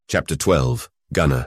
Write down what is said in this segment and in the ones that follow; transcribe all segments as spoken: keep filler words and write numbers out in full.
Chapter twelve. Gunnar.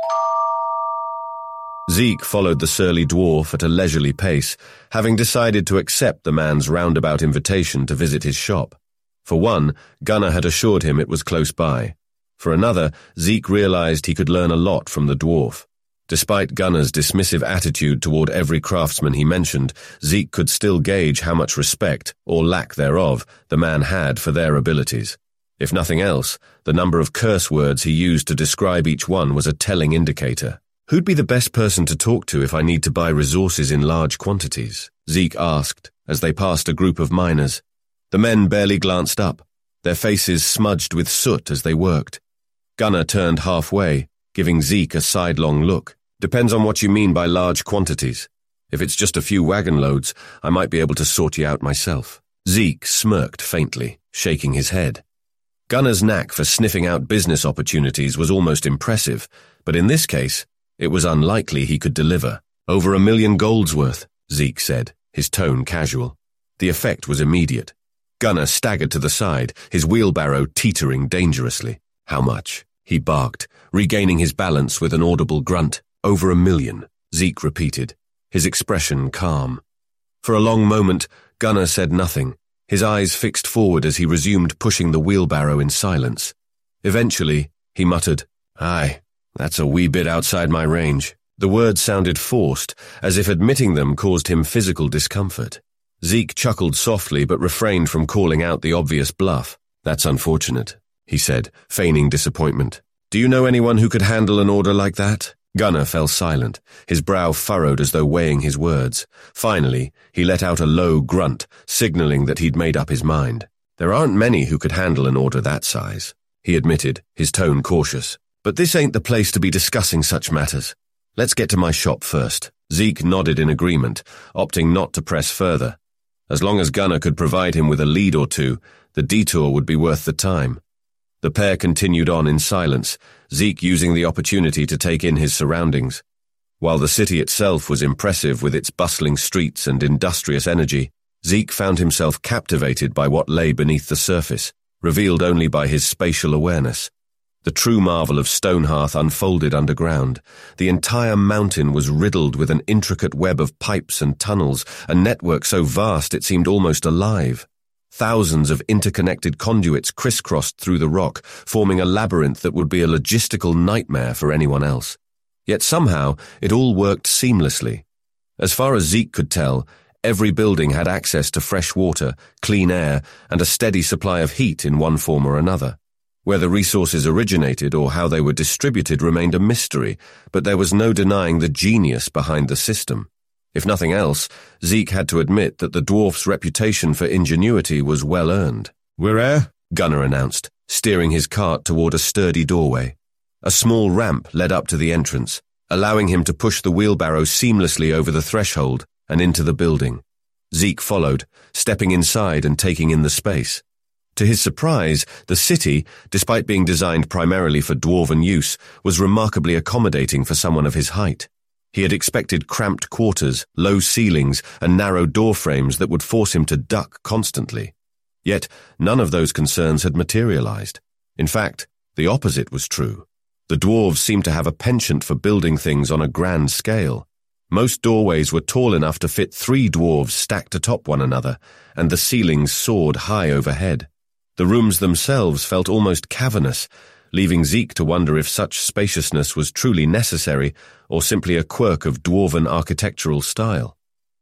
Zeke followed the surly dwarf at a leisurely pace, having decided to accept the man's roundabout invitation to visit his shop. For one, Gunnar had assured him it was close by. For another, Zeke realized he could learn a lot from the dwarf. Despite Gunnar's dismissive attitude toward every craftsman he mentioned, Zeke could still gauge how much respect, or lack thereof, the man had for their abilities. If nothing else, the number of curse words he used to describe each one was a telling indicator. "Who'd be the best person to talk to if I need to buy resources in large quantities?" Zeke asked, as they passed a group of miners. The men barely glanced up, their faces smudged with soot as they worked. Gunnar turned halfway, giving Zeke a sidelong look. "Depends on what you mean by large quantities. If it's just a few wagon loads, I might be able to sort you out myself." Zeke smirked faintly, shaking his head. Gunnar's knack for sniffing out business opportunities was almost impressive, but in this case, it was unlikely he could deliver. "Over a million gold's worth," Zeke said, his tone casual. The effect was immediate. Gunnar staggered to the side, his wheelbarrow teetering dangerously. "How much?" he barked, regaining his balance with an audible grunt. "Over a million," Zeke repeated, his expression calm. For a long moment, Gunnar said nothing, his eyes fixed forward as he resumed pushing the wheelbarrow in silence. Eventually, he muttered, "Aye, that's a wee bit outside my range." The words sounded forced, as if admitting them caused him physical discomfort. Zeke chuckled softly but refrained from calling out the obvious bluff. "That's unfortunate," he said, feigning disappointment. "Do you know anyone who could handle an order like that?" Gunnar fell silent, his brow furrowed as though weighing his words. Finally, he let out a low grunt, signaling that he'd made up his mind. "There aren't many who could handle an order that size," he admitted, his tone cautious. "But this ain't the place to be discussing such matters. Let's get to my shop first." Zeke nodded in agreement, opting not to press further. As long as Gunnar could provide him with a lead or two, the detour would be worth the time. The pair continued on in silence, Zeke using the opportunity to take in his surroundings. While the city itself was impressive with its bustling streets and industrious energy, Zeke found himself captivated by what lay beneath the surface, revealed only by his spatial awareness. The true marvel of Stonehearth unfolded underground. The entire mountain was riddled with an intricate web of pipes and tunnels, a network so vast it seemed almost alive. Thousands of interconnected conduits crisscrossed through the rock, forming a labyrinth that would be a logistical nightmare for anyone else. Yet somehow, it all worked seamlessly. As far as Zeke could tell, every building had access to fresh water, clean air, and a steady supply of heat in one form or another. Where the resources originated or how they were distributed remained a mystery, but there was no denying the genius behind the system. If nothing else, Zeke had to admit that the dwarf's reputation for ingenuity was well earned. "We're here," Gunnar announced, steering his cart toward a sturdy doorway. A small ramp led up to the entrance, allowing him to push the wheelbarrow seamlessly over the threshold and into the building. Zeke followed, stepping inside and taking in the space. To his surprise, the city, despite being designed primarily for dwarven use, was remarkably accommodating for someone of his height. He had expected cramped quarters, low ceilings, and narrow door frames that would force him to duck constantly. Yet none of those concerns had materialized. In fact, the opposite was true. The dwarves seemed to have a penchant for building things on a grand scale. Most doorways were tall enough to fit three dwarves stacked atop one another, and the ceilings soared high overhead. The rooms themselves felt almost cavernous, leaving Zeke to wonder if such spaciousness was truly necessary or simply a quirk of dwarven architectural style.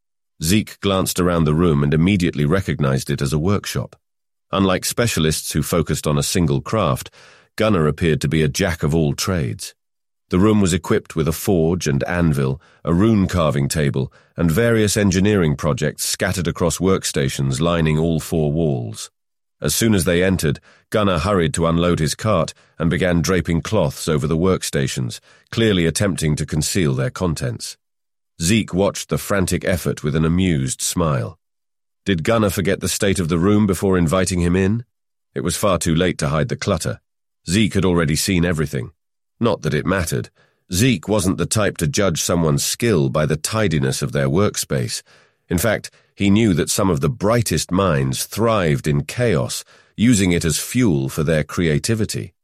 Zeke glanced around the room and immediately recognized it as a workshop. Unlike specialists who focused on a single craft, Gunnar appeared to be a jack of all trades. The room was equipped with a forge and anvil, a rune-carving table, and various engineering projects scattered across workstations lining all four walls. As soon as they entered, Gunnar hurried to unload his cart and began draping cloths over the workstations, clearly attempting to conceal their contents. Zeke watched the frantic effort with an amused smile. Did Gunnar forget the state of the room before inviting him in? It was far too late to hide the clutter. Zeke had already seen everything. Not that it mattered. Zeke wasn't the type to judge someone's skill by the tidiness of their workspace. In fact, he knew that some of the brightest minds thrived in chaos, using it as fuel for their creativity.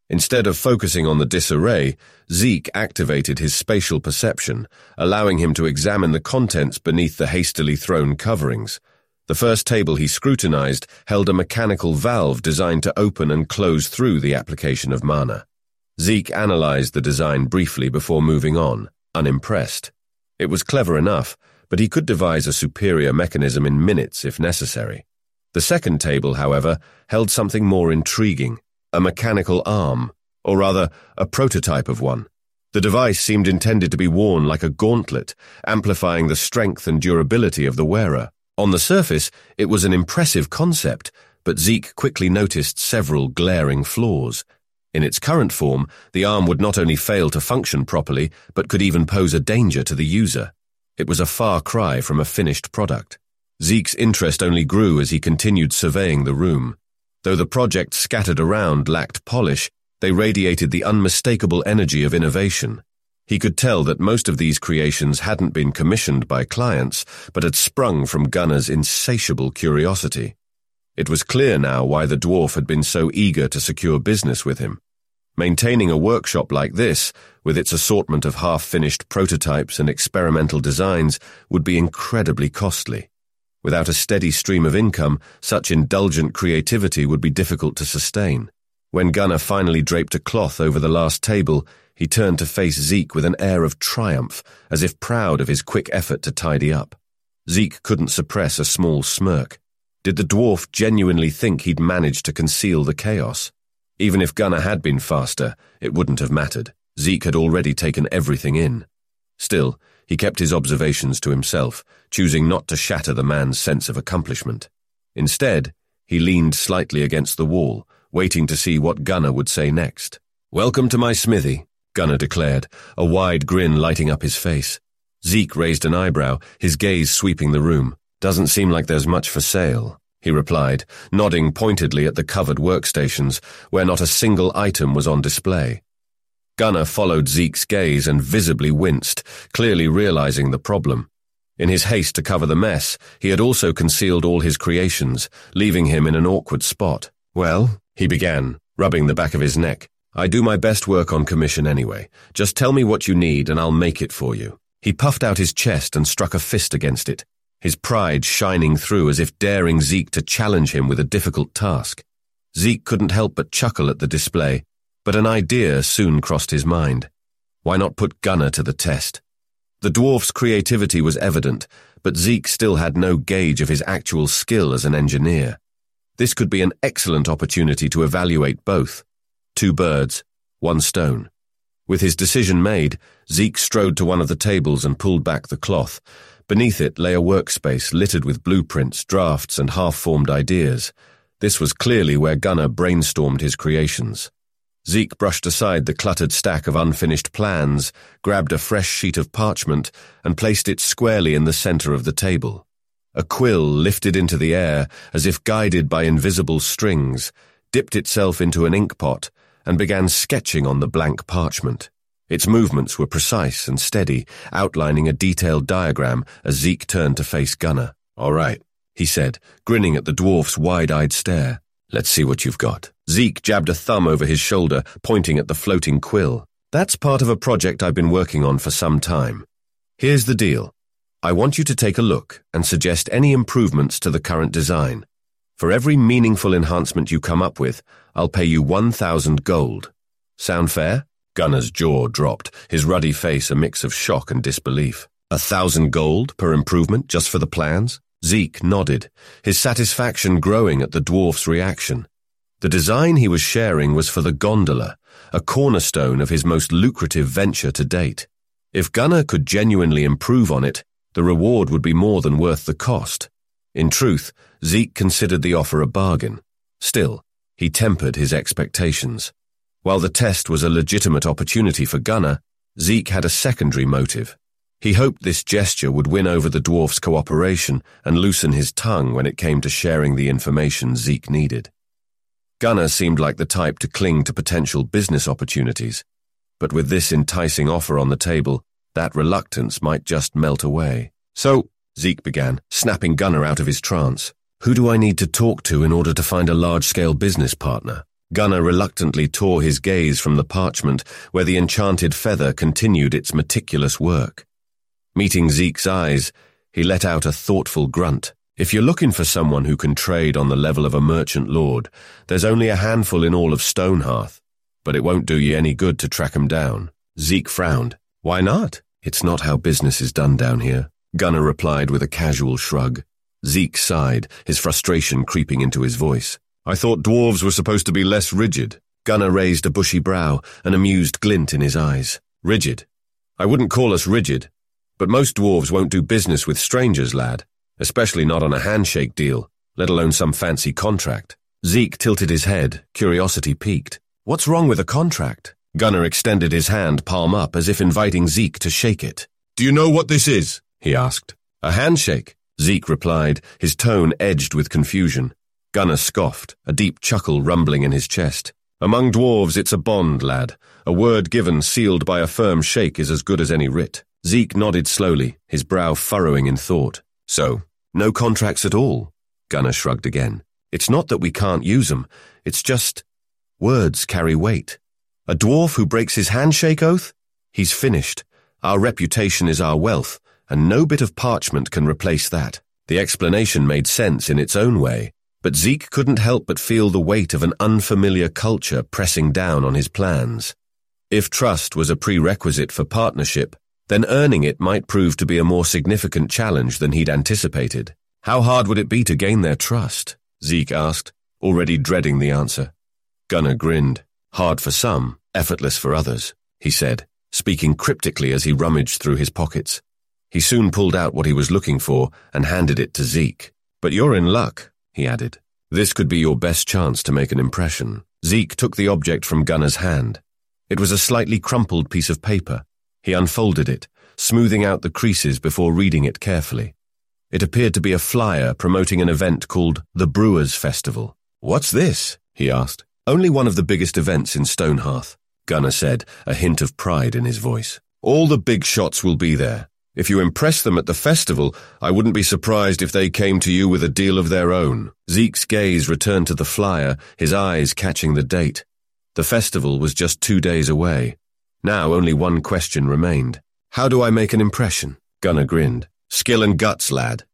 Instead of focusing on the disarray, Zeke activated his spatial perception, allowing him to examine the contents beneath the hastily thrown coverings. The first table he scrutinized held a mechanical valve designed to open and close through the application of mana. Zeke analyzed the design briefly before moving on, unimpressed. It was clever enough, but he could devise a superior mechanism in minutes if necessary. The second table, however, held something more intriguing, a mechanical arm, or rather, a prototype of one. The device seemed intended to be worn like a gauntlet, amplifying the strength and durability of the wearer. On the surface, it was an impressive concept, but Zeke quickly noticed several glaring flaws. In its current form, the arm would not only fail to function properly, but could even pose a danger to the user. It was a far cry from a finished product. Zeke's interest only grew as he continued surveying the room. Though the projects scattered around lacked polish, they radiated the unmistakable energy of innovation. He could tell that most of these creations hadn't been commissioned by clients, but had sprung from Gunner's insatiable curiosity. It was clear now why the dwarf had been so eager to secure business with him. Maintaining a workshop like this, with its assortment of half-finished prototypes and experimental designs, would be incredibly costly. Without a steady stream of income, such indulgent creativity would be difficult to sustain. When Gunner finally draped a cloth over the last table, he turned to face Zeke with an air of triumph, as if proud of his quick effort to tidy up. Zeke couldn't suppress a small smirk. Did the dwarf genuinely think he'd managed to conceal the chaos? Even if Gunner had been faster, it wouldn't have mattered. Zeke had already taken everything in. Still, he kept his observations to himself, choosing not to shatter the man's sense of accomplishment. Instead, he leaned slightly against the wall, waiting to see what Gunner would say next. "Welcome to my smithy," Gunner declared, a wide grin lighting up his face. Zeke raised an eyebrow, his gaze sweeping the room. "Doesn't seem like there's much for sale," he replied, nodding pointedly at the covered workstations, where not a single item was on display. Gunner followed Zeke's gaze and visibly winced, clearly realizing the problem. In his haste to cover the mess, he had also concealed all his creations, leaving him in an awkward spot. "Well," he began, rubbing the back of his neck, "I do my best work on commission anyway. Just tell me what you need and I'll make it for you." He puffed out his chest and struck a fist against it, his pride shining through as if daring Zeke to challenge him with a difficult task. Zeke couldn't help but chuckle at the display, but an idea soon crossed his mind. Why not put Gunner to the test? The dwarf's creativity was evident, but Zeke still had no gauge of his actual skill as an engineer. This could be an excellent opportunity to evaluate both. Two birds, one stone. With his decision made, Zeke strode to one of the tables and pulled back the cloth. Beneath it lay a workspace littered with blueprints, drafts, and half-formed ideas. This was clearly where Gunner brainstormed his creations. Zeke brushed aside the cluttered stack of unfinished plans, grabbed a fresh sheet of parchment, and placed it squarely in the center of the table. A quill lifted into the air as if guided by invisible strings, dipped itself into an ink pot, and began sketching on the blank parchment. Its movements were precise and steady, outlining a detailed diagram as Zeke turned to face Gunner. "All right," he said, grinning at the dwarf's wide-eyed stare. "Let's see what you've got." Zeke jabbed a thumb over his shoulder, pointing at the floating quill. "That's part of a project I've been working on for some time. Here's the deal. I want you to take a look and suggest any improvements to the current design. For every meaningful enhancement you come up with, I'll pay you one thousand gold. Sound fair?" Gunner's jaw dropped, his ruddy face a mix of shock and disbelief. A thousand gold per improvement just for the plans? Zeke nodded, his satisfaction growing at the dwarf's reaction. The design he was sharing was for the gondola, a cornerstone of his most lucrative venture to date. If Gunner could genuinely improve on it, the reward would be more than worth the cost. In truth, Zeke considered the offer a bargain. Still, he tempered his expectations. While the test was a legitimate opportunity for Gunner, Zeke had a secondary motive. He hoped this gesture would win over the dwarf's cooperation and loosen his tongue when it came to sharing the information Zeke needed. Gunner seemed like the type to cling to potential business opportunities, but with this enticing offer on the table, that reluctance might just melt away. "So," Zeke began, snapping Gunner out of his trance, "who do I need to talk to in order to find a large-scale business partner?" Gunnar reluctantly tore his gaze from the parchment where the enchanted feather continued its meticulous work. Meeting Zeke's eyes, he let out a thoughtful grunt. If you're looking for someone who can trade on the level of a merchant lord, there's only a handful in all of Stonehearth, but it won't do you any good to track 'em down. Zeke frowned. Why not? It's not how business is done down here, Gunnar replied with a casual shrug. Zeke sighed, his frustration creeping into his voice. I thought dwarves were supposed to be less rigid. Gunnar raised a bushy brow, an amused glint in his eyes. Rigid? I wouldn't call us rigid, but most dwarves won't do business with strangers, lad, especially not on a handshake deal, let alone some fancy contract. Zeke tilted his head, curiosity piqued. What's wrong with a contract? Gunnar extended his hand palm up as if inviting Zeke to shake it. Do you know what this is? He asked. A handshake, Zeke replied, his tone edged with confusion. Gunnar scoffed, a deep chuckle rumbling in his chest. Among dwarves it's a bond, lad. A word given sealed by a firm shake is as good as any writ. Zeke nodded slowly, his brow furrowing in thought. So, no contracts at all? Gunnar shrugged again. It's not that we can't use 'em, it's just... words carry weight. A dwarf who breaks his handshake oath? He's finished. Our reputation is our wealth, and no bit of parchment can replace that. The explanation made sense in its own way, but Zeke couldn't help but feel the weight of an unfamiliar culture pressing down on his plans. If trust was a prerequisite for partnership, then earning it might prove to be a more significant challenge than he'd anticipated. How hard would it be to gain their trust? Zeke asked, already dreading the answer. Gunnar grinned. Hard for some, effortless for others, he said, speaking cryptically as he rummaged through his pockets. He soon pulled out what he was looking for and handed it to Zeke. But you're in luck, he added. This could be your best chance to make an impression. Zeke took the object from Gunnar's hand. It was a slightly crumpled piece of paper. He unfolded it, smoothing out the creases before reading it carefully. It appeared to be a flyer promoting an event called the Brewers Festival. What's this? He asked. Only one of the biggest events in Stonehearth, Gunnar said, a hint of pride in his voice. All the big shots will be there. If you impress them at the festival, I wouldn't be surprised if they came to you with a deal of their own. Zeke's gaze returned to the flyer, his eyes catching the date. The festival was just two days away. Now only one question remained. How do I make an impression? Gunnar grinned. Skill and guts, lad.